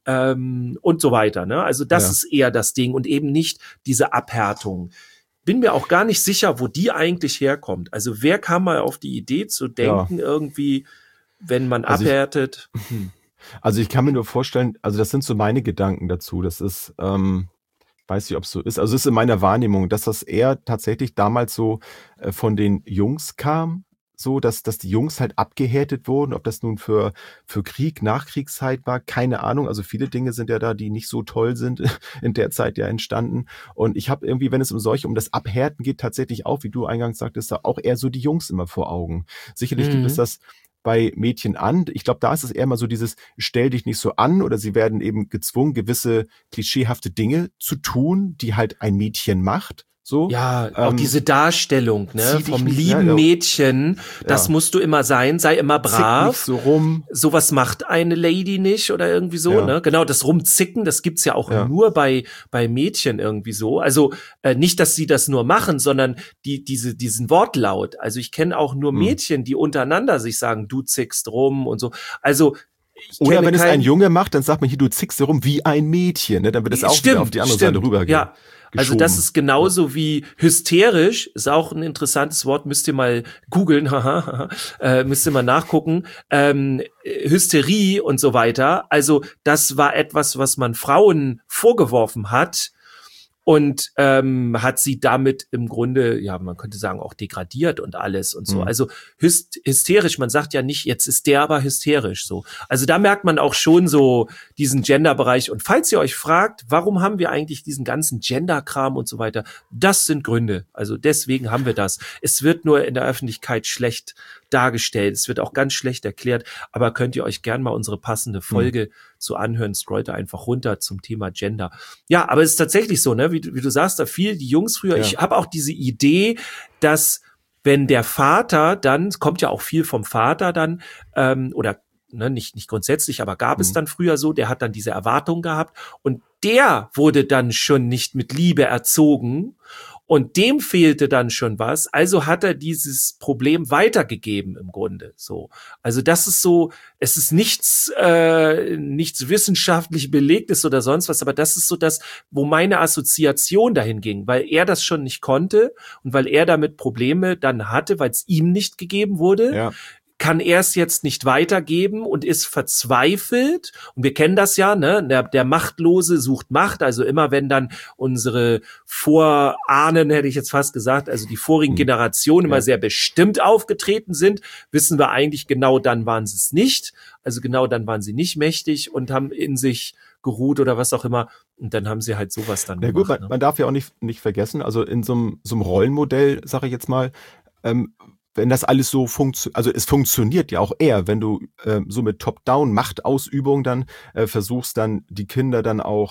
ähm, und so weiter. Ne? Also das Ja. ist eher das Ding und eben nicht diese Abhärtung. Bin mir auch gar nicht sicher, wo die eigentlich herkommt. Also wer kam mal auf die Idee zu denken, irgendwie, wenn man Also ich- abhärtet? Hm. Also ich kann mir nur vorstellen, also das sind so meine Gedanken dazu. Das ist, ähm, weiß nicht, ob es so ist. Also es ist in meiner Wahrnehmung, dass das eher tatsächlich damals so äh, von den Jungs kam, so dass dass die Jungs halt abgehärtet wurden. Ob das nun für für Krieg, Nachkriegszeit war, keine Ahnung. Also viele Dinge sind ja da, die nicht so toll sind, in der Zeit ja entstanden. Und ich habe irgendwie, wenn es um solche, um das Abhärten geht, tatsächlich auch, wie du eingangs sagtest, da auch eher so die Jungs immer vor Augen. Sicherlich gibt Mhm. es das bei Mädchen an. Ich glaube, da ist es eher mal so dieses, stell dich nicht so an, oder sie werden eben gezwungen, gewisse klischeehafte Dinge zu tun, die halt ein Mädchen macht. So. Ja, auch Ähm, diese Darstellung, ne, zieh dich vom nicht- lieben ja, ja. Mädchen, das Ja. musst du immer sein, sei immer Zick nicht brav. so rum. Sowas macht eine Lady nicht oder irgendwie so, Ja. ne? Genau, das Rumzicken, das gibt's ja auch Ja. nur bei bei Mädchen irgendwie so. Also äh, nicht, dass sie das nur machen, sondern die diese diesen Wortlaut. Also ich kenne auch nur Hm. Mädchen, die untereinander sich sagen, du zickst rum und so. Also ich Oder kenne wenn es kein- ein Junge macht, dann sagt man hier, du zickst herum wie ein Mädchen. Ne? Dann wird es auch Stimmt, wieder auf die andere stimmt. Seite rüber Ja. Also das geschoben. ist genauso wie hysterisch, ist auch ein interessantes Wort, müsst ihr mal googeln, haha, haha, äh, müsst ihr mal nachgucken, ähm, Hysterie und so weiter. Also das war etwas, was man Frauen vorgeworfen hat und ähm, hat sie damit im Grunde, ja, man könnte sagen, auch degradiert und alles und so. Mhm. Also hyst hysterisch, man sagt ja nicht, jetzt ist der aber hysterisch so. Also da merkt man auch schon so diesen Gender-Bereich. Und falls ihr euch fragt, warum haben wir eigentlich diesen ganzen Gender-Kram und so weiter, das sind Gründe. Also deswegen haben wir das. Es wird nur in der Öffentlichkeit schlecht dargestellt. Es wird auch ganz schlecht erklärt. Aber könnt ihr euch gern mal unsere passende Folge zu anhören. Scrollt da einfach runter zum Thema Gender. Ja, aber es ist tatsächlich so, ne, wie, du- wie du sagst, da viel die Jungs früher. Ja. Ich habe auch diese Idee, dass wenn der Vater dann, es kommt ja auch viel vom Vater dann, ähm, oder ne, nicht, nicht grundsätzlich, aber gab es Mhm. dann früher so, der hat dann diese Erwartung gehabt und der wurde dann schon nicht mit Liebe erzogen und dem fehlte dann schon was, also hat er dieses Problem weitergegeben im Grunde, so. Also das ist so, es ist nichts, äh, nichts wissenschaftlich belegtes oder sonst was, aber das ist so das, wo meine Assoziation dahin ging, weil er das schon nicht konnte und weil er damit Probleme dann hatte, weil es ihm nicht gegeben wurde, Ja. kann er es jetzt nicht weitergeben und ist verzweifelt. Und wir kennen das ja, ne? Der, der Machtlose sucht Macht. Also immer wenn dann unsere Vorahnen, hätte ich jetzt fast gesagt, also die vorigen Hm. Generationen immer Ja. sehr bestimmt aufgetreten sind, wissen wir eigentlich genau, dann waren sie es nicht. Also genau dann waren sie nicht mächtig und haben in sich geruht oder was auch immer. Und dann haben sie halt sowas dann Na gemacht. gut, man, ne? man darf ja auch nicht, nicht vergessen, also in so einem, so einem Rollenmodell, sage ich jetzt mal, ähm, wenn das alles so funktioniert, also es funktioniert ja auch eher, wenn du ähm, so mit Top-Down-Machtausübung dann äh, versuchst, dann die Kinder dann auch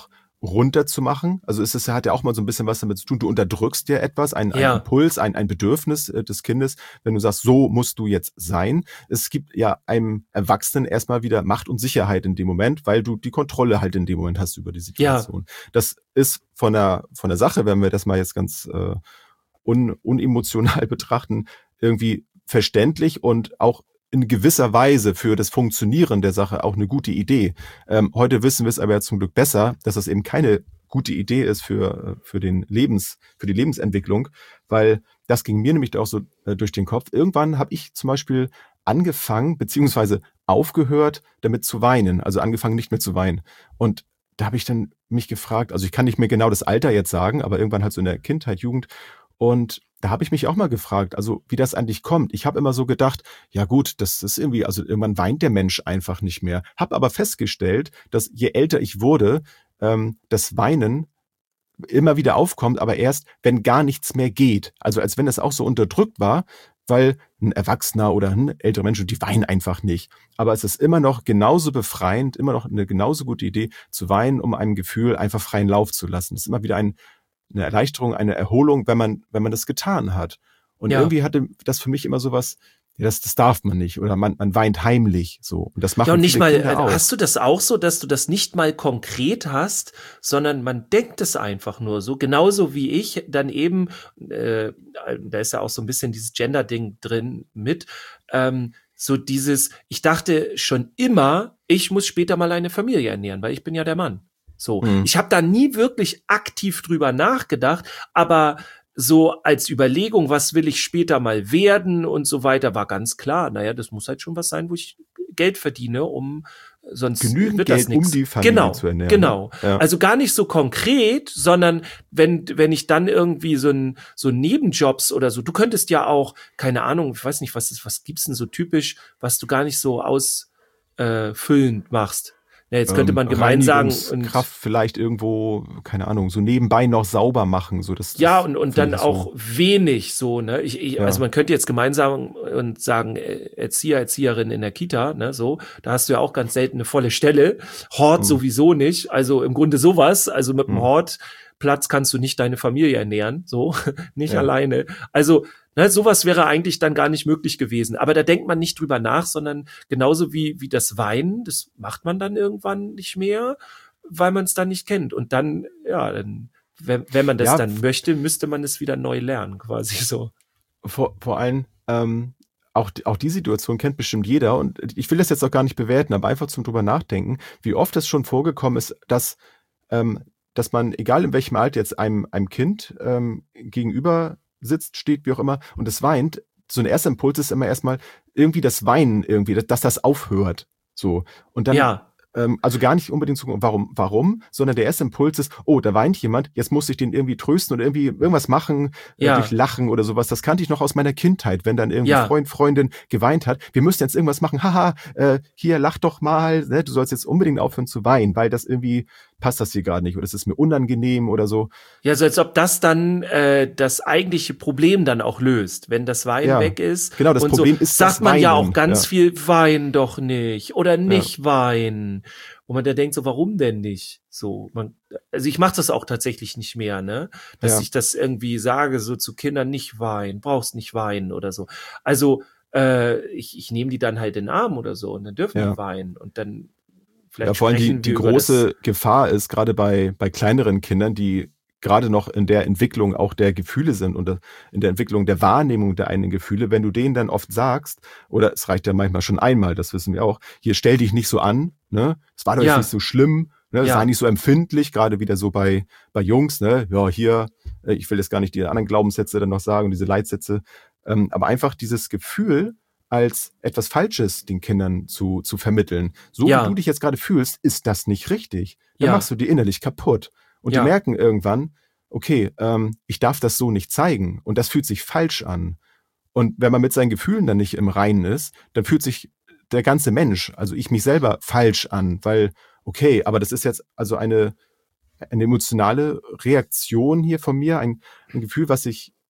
runterzumachen. Also es ist, hat ja auch mal so ein bisschen was damit zu tun. Du unterdrückst ja etwas, ein, Ja. ein Impuls, ein, ein Bedürfnis äh, des Kindes, wenn du sagst, so musst du jetzt sein. Es gibt ja einem Erwachsenen erstmal wieder Macht und Sicherheit in dem Moment, weil du die Kontrolle halt in dem Moment hast über die Situation. Ja. Das ist von der, von der Sache, wenn wir das mal jetzt ganz äh, un, unemotional betrachten, irgendwie verständlich und auch in gewisser Weise für das Funktionieren der Sache auch eine gute Idee. Ähm, heute wissen wir es aber ja zum Glück besser, dass das eben keine gute Idee ist für für den Lebens für die Lebensentwicklung, weil das ging mir nämlich auch so äh, durch den Kopf. Irgendwann habe ich zum Beispiel angefangen beziehungsweise aufgehört, damit zu weinen, also angefangen nicht mehr zu weinen. Und da habe ich dann mich gefragt, also ich kann nicht mehr genau das Alter jetzt sagen, aber irgendwann halt so in der Kindheit, Jugend. Und da habe ich mich auch mal gefragt, also wie das eigentlich kommt. Ich habe immer so gedacht, ja gut, das ist irgendwie, also irgendwann weint der Mensch einfach nicht mehr. Habe aber festgestellt, dass je älter ich wurde, ähm, das Weinen immer wieder aufkommt, aber erst, wenn gar nichts mehr geht. Also als wenn das auch so unterdrückt war, weil ein Erwachsener oder ein älterer Mensch, die weinen einfach nicht. Aber es ist immer noch genauso befreiend, immer noch eine genauso gute Idee, zu weinen, um einem Gefühl einfach freien Lauf zu lassen. Es ist immer wieder ein eine Erleichterung, eine Erholung, wenn man, wenn man das getan hat. Und ja. irgendwie hatte das für mich immer sowas, ja, das, das darf man nicht. Oder man, man weint heimlich, so. Und das macht ja, und nicht mal, Kinder auch. Hast du das auch so, dass du das nicht mal konkret hast, sondern man denkt es einfach nur so. Genauso wie ich dann eben, äh, da ist ja auch so ein bisschen dieses Gender-Ding drin mit, ähm, so dieses, ich dachte schon immer, ich muss später mal eine Familie ernähren, weil ich bin ja der Mann. So, hm. Ich habe da nie wirklich aktiv drüber nachgedacht, aber so als Überlegung, was will ich später mal werden und so weiter, war ganz klar, naja, das muss halt schon was sein, wo ich Geld verdiene, um sonst genügend wird Geld, das nichts. Um die Familie genau, zu ernähren. Genau, ja. Also gar nicht so konkret, sondern wenn wenn ich dann irgendwie so ein so Nebenjobs oder so, du könntest ja auch, keine Ahnung, ich weiß nicht, was ist, was gibt's denn so typisch, was du gar nicht so ausfüllend äh, machst. Ja, jetzt könnte man ähm, gemein sagen, und Kraft vielleicht irgendwo, keine Ahnung, so nebenbei noch sauber machen, so das. Ja, das und und dann auch so wenig so, ne? Ich, ich ja. Also man könnte jetzt gemeinsam und sagen Erzieher, Erzieherin in der Kita, ne? So, da hast du ja auch ganz selten eine volle Stelle. Hort hm. sowieso nicht. Also im Grunde sowas. Also mit dem hm. Hortplatz kannst du nicht deine Familie ernähren, so nicht ja. alleine. Also Ne, sowas wäre eigentlich dann gar nicht möglich gewesen. Aber da denkt man nicht drüber nach, sondern genauso wie wie das Weinen, das macht man dann irgendwann nicht mehr, weil man es dann nicht kennt. Und dann, ja, dann, wenn, wenn man das ja, dann möchte, müsste man es wieder neu lernen, quasi so. Vor, vor allem, ähm, auch, auch die Situation kennt bestimmt jeder. Und ich will das jetzt auch gar nicht bewerten, aber einfach zum drüber nachdenken, wie oft es schon vorgekommen ist, dass, ähm, dass man, egal in welchem Alter, jetzt einem, einem Kind ähm, gegenüber sitzt, steht, wie auch immer, und es weint, so ein erster Impuls ist immer erstmal irgendwie das Weinen irgendwie, dass, dass das aufhört. So. Und dann, ja. ähm, also gar nicht unbedingt so, warum, warum, sondern der erste Impuls ist, oh, da weint jemand, jetzt muss ich den irgendwie trösten oder irgendwie irgendwas machen, ja. äh, durch Lachen oder sowas. Das kannte ich noch aus meiner Kindheit, wenn dann irgendwie ja. Freund, Freundin geweint hat. Wir müssen jetzt irgendwas machen, haha, äh, hier, lach doch mal, ne? Du sollst jetzt unbedingt aufhören zu weinen, weil das irgendwie passt das hier gerade nicht oder es ist mir unangenehm oder so. Ja, so als ob das dann äh, das eigentliche Problem dann auch löst, wenn das Weinen ja, weg ist. Genau, das und Problem so, ist sagt das man Weinen. Ja auch ganz ja. viel, wein doch nicht oder nicht ja. weinen. Und man da denkt so, warum denn nicht? So, man, also ich mache das auch tatsächlich nicht mehr, ne, dass ja. ich das irgendwie sage so zu Kindern, nicht weinen, brauchst nicht weinen oder so. Also äh, ich, ich nehme die dann halt in den Arm oder so und dann dürfen ja. die weinen und dann Ja, vor allem die, die große Gefahr ist, gerade bei, bei kleineren Kindern, die gerade noch in der Entwicklung auch der Gefühle sind und in der Entwicklung der Wahrnehmung der eigenen Gefühle, wenn du denen dann oft sagst, oder es reicht ja manchmal schon einmal, das wissen wir auch, hier stell dich nicht so an, ne, es war doch ja. jetzt nicht so schlimm, ne, es ja. war nicht so empfindlich, gerade wieder so bei, bei Jungs, ne, ja, hier, ich will jetzt gar nicht die anderen Glaubenssätze dann noch sagen, diese Leitsätze, ähm, aber einfach dieses Gefühl, als etwas Falsches den Kindern zu, zu vermitteln. So ja. wie du dich jetzt gerade fühlst, ist das nicht richtig. Dann ja. machst du die innerlich kaputt. Und ja. die merken irgendwann, okay, ähm, ich darf das so nicht zeigen. Und das fühlt sich falsch an. Und wenn man mit seinen Gefühlen dann nicht im Reinen ist, dann fühlt sich der ganze Mensch, also ich mich selber, falsch an. Weil, okay, aber das ist jetzt also eine, eine emotionale Reaktion hier von mir, ein, ein Gefühl, was ich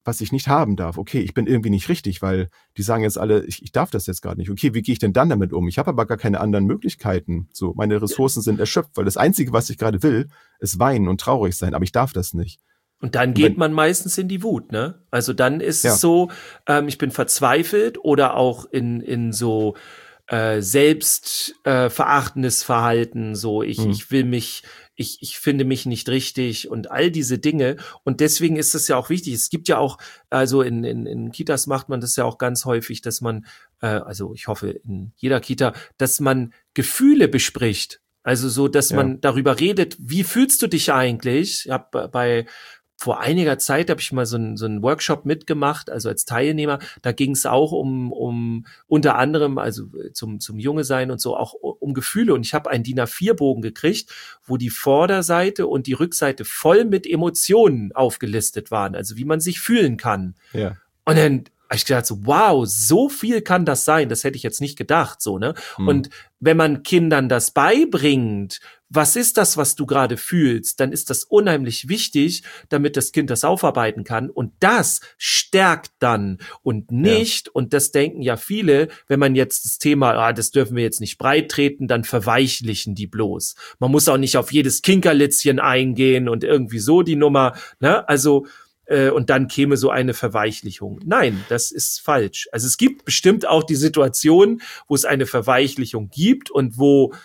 was ich nicht haben darf. Okay, ich bin irgendwie nicht richtig, weil die sagen jetzt alle, ich, ich darf das jetzt gerade nicht. Okay, wie gehe ich denn dann damit um? Ich habe aber gar keine anderen Möglichkeiten. So, meine Ressourcen sind erschöpft, weil das Einzige, was ich gerade will, ist weinen und traurig sein, aber ich darf das nicht. Und dann geht man meistens in die Wut, ne? Also dann ist Ja. es so, ähm, ich bin verzweifelt oder auch in in so äh, selbst äh, verachtendes Verhalten, so ich Mhm. ich will mich ich ich finde mich nicht richtig und all diese Dinge und deswegen ist es ja auch wichtig. Es gibt ja auch also in in in Kitas macht man das ja auch ganz häufig, dass man äh, also ich hoffe in jeder Kita, dass man Gefühle bespricht. Also so, dass Ja. man darüber redet, wie fühlst du dich eigentlich? Ich habe bei vor einiger Zeit habe ich mal so einen so einen Workshop mitgemacht, also als Teilnehmer. Da ging es auch um um unter anderem also zum zum Junge sein und so auch um Gefühle. Und ich habe einen D I N A vier Bogen gekriegt, wo die Vorderseite und die Rückseite voll mit Emotionen aufgelistet waren, also wie man sich fühlen kann. Ja. Und dann habe ich gedacht so, wow, so viel kann das sein. Das hätte ich jetzt nicht gedacht, so, ne? Hm. Und wenn man Kindern das beibringt, was ist das, was du gerade fühlst, dann ist das unheimlich wichtig, damit das Kind das aufarbeiten kann. Und das stärkt dann und nicht, und das denken ja viele, wenn man jetzt das Thema, ah, das dürfen wir jetzt nicht breit treten, dann verweichlichen die bloß. Man muss auch nicht auf jedes Kinkerlitzchen eingehen und irgendwie so die Nummer, ne? Also, äh, und dann käme so eine Verweichlichung. Nein, das ist falsch. Also es gibt bestimmt auch die Situation, wo es eine Verweichlichung gibt und wo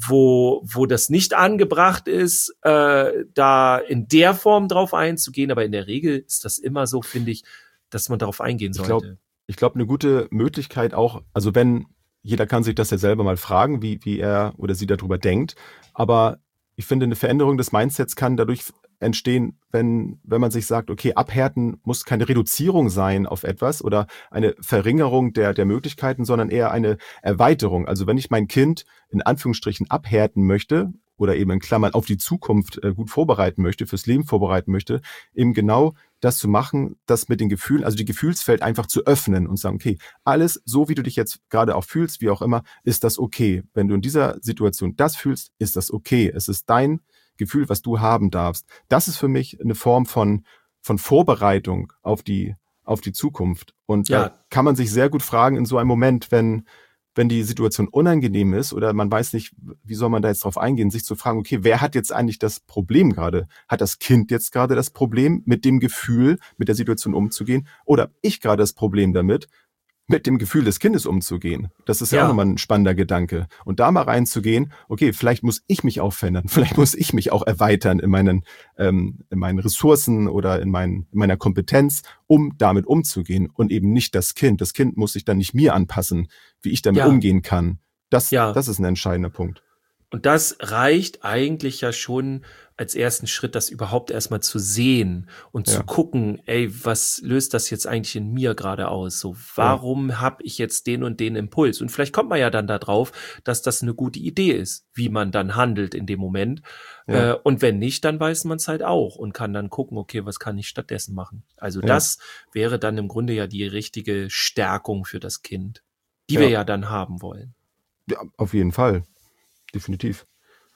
wo wo das nicht angebracht ist, äh, da in der Form drauf einzugehen. Aber in der Regel ist das immer so, finde ich, dass man darauf eingehen Ich sollte. glaube, ich glaube, eine gute Möglichkeit auch, also wenn, jeder kann sich das ja selber mal fragen, wie, wie er oder sie darüber denkt. Aber ich finde, eine Veränderung des Mindsets kann dadurch entstehen, wenn, wenn man sich sagt, okay, abhärten muss keine Reduzierung sein auf etwas oder eine Verringerung der, der Möglichkeiten, sondern eher eine Erweiterung. Also wenn ich mein Kind in Anführungsstrichen abhärten möchte oder eben in Klammern auf die Zukunft äh, gut vorbereiten möchte, fürs Leben vorbereiten möchte, eben genau das zu machen, das mit den Gefühlen, also die Gefühlswelt einfach zu öffnen und sagen, okay, alles so, wie du dich jetzt gerade auch fühlst, wie auch immer, ist das okay. Wenn du in dieser Situation das fühlst, ist das okay. Es ist dein Gefühl, was du haben darfst. Das ist für mich eine Form von, von Vorbereitung auf die, auf die Zukunft. Und Ja. da kann man sich sehr gut fragen in so einem Moment, wenn, wenn die Situation unangenehm ist oder man weiß nicht, wie soll man da jetzt drauf eingehen, sich zu fragen, okay, wer hat jetzt eigentlich das Problem gerade? Hat das Kind jetzt gerade das Problem, mit dem Gefühl, mit der Situation umzugehen? Oder ich gerade das Problem damit, mit dem Gefühl des Kindes umzugehen? Das ist ja, Ja. auch nochmal ein spannender Gedanke. Und da mal reinzugehen, okay, vielleicht muss ich mich auch verändern, vielleicht muss ich mich auch erweitern in meinen, ähm, in meinen Ressourcen oder in, meinen, in meiner Kompetenz, um damit umzugehen und eben nicht das Kind. Das Kind muss sich dann nicht mir anpassen, wie ich damit Ja. umgehen kann. Das, Ja. das ist ein entscheidender Punkt. Und das reicht eigentlich ja schon als ersten Schritt, das überhaupt erstmal zu sehen und Ja. zu gucken, ey, was löst das jetzt eigentlich in mir gerade aus? So, warum habe ich jetzt den und den Impuls? Und vielleicht kommt man ja dann da drauf, dass das eine gute Idee ist, wie man dann handelt in dem Moment. Ja. Äh, und wenn nicht, dann weiß man es halt auch und kann dann gucken, okay, was kann ich stattdessen machen? Also Ja. das wäre dann im Grunde ja die richtige Stärkung für das Kind, die Ja. wir ja dann haben wollen. Ja, auf jeden Fall. Definitiv.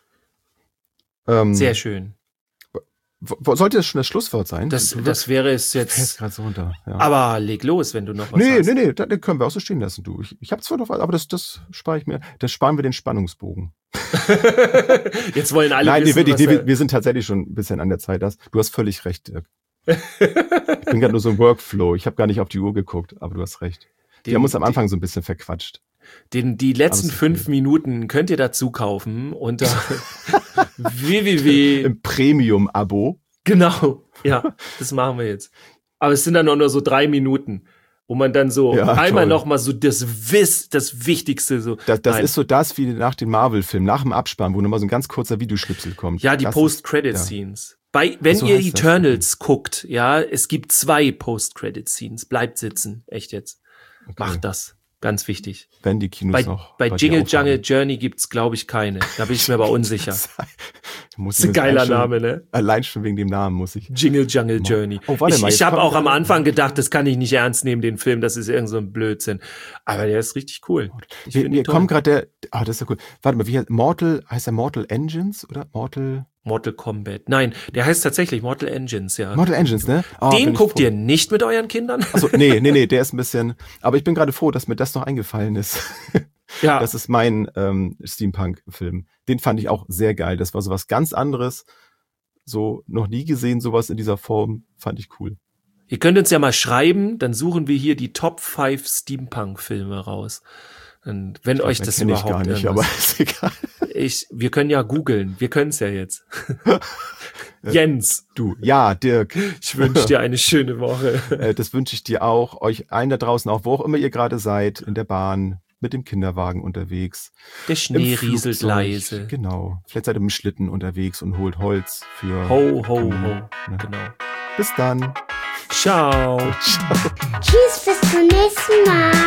Ähm, Sehr schön. w- Sollte das schon das Schlusswort sein? Das, Du- das wäre es fällst jetzt. gerade so runter. Ja. Aber leg los, wenn du noch was Nee, hast. nee, nee, das das können wir auch so stehen lassen, du. Ich, ich habe zwar noch was, aber das, das spare ich mir. Das sparen wir den Spannungsbogen. Jetzt wollen alle Nein, nee, wissen, wirklich, was nee, er- wir, wir sind tatsächlich schon ein bisschen an der Zeit. Das, du hast völlig recht, Dirk. Ich bin gerade nur so im Workflow. Ich habe gar nicht auf die Uhr geguckt, aber du hast recht. Die Den- haben uns am Anfang so ein bisschen verquatscht. Den, die letzten Aber ist fünf okay. Minuten könnt ihr dazu kaufen unter www. Im Premium-Abo. Genau, ja, das machen wir jetzt. Aber es sind dann auch nur so drei Minuten, wo man dann so Ja, einmal toll. noch mal so das Wiss, das Wichtigste so. Das, das Nein. ist so das wie nach dem Marvel-Film, nach dem Abspann, wo nochmal so ein ganz kurzer Videoschnipsel kommt. Ja, die Das ist- Post-Credit-Scenes. Bei, wenn Ach so ihr heißt das, Eternals guckt, ja, es gibt zwei Post-Credit-Scenes. Bleibt sitzen, echt jetzt. Okay. Macht das. Ganz wichtig. Wenn die Kinos Bei, noch bei dir Jingle aufhaben. Jungle Journey gibt's, glaube ich, keine. Da bin ich mir aber unsicher. Muss Das ist ein geiler schon, Name, ne? Allein schon wegen dem Namen muss ich. Jingle Jungle Journey. Oh, warte ich mal, ich jetzt habe kommt auch am gerade- Anfang gedacht, das kann ich nicht ernst nehmen, den Film, das ist irgend so ein Blödsinn. Aber der ist richtig cool. Ich Wir, find wir ihn toll. kommen gerade der, ah, das ist ja cool. Warte mal, wie heißt Mortal, heißt er Mortal Engines oder Mortal, Mortal Kombat. Nein, der heißt tatsächlich Mortal Engines, ja. Mortal Engines, ne? Ah, bin Den ich guckt froh. ihr nicht mit euren Kindern? Achso, nee, nee, nee, der ist ein bisschen, aber ich bin gerade froh, dass mir das noch eingefallen ist. Ja. Das ist mein ähm, Steampunk-Film. Den fand ich auch sehr geil. Das war sowas ganz anderes. So noch nie gesehen, sowas in dieser Form. Fand ich cool. Ihr könnt uns ja mal schreiben, dann suchen wir hier die Top fünf Steampunk-Filme raus. Und wenn euch Mehr das kenn ich überhaupt gar nicht, aber irgendwas- ist egal. ich, wir können ja googeln. Wir können es ja jetzt. Jens, Du, ja, Dirk. ich wünsche dir eine schöne Woche. Äh, das wünsche ich dir auch. Euch allen da draußen auch, wo auch immer ihr gerade seid, in der Bahn, mit dem Kinderwagen unterwegs. Der im Schnee rieselt Flugzeug. leise. Genau. Vielleicht seid ihr mit dem Schlitten unterwegs und holt Holz für... Ho, ho, ho. Ne? Genau. Bis dann. Ciao. Tschüss, bis zum nächsten Mal.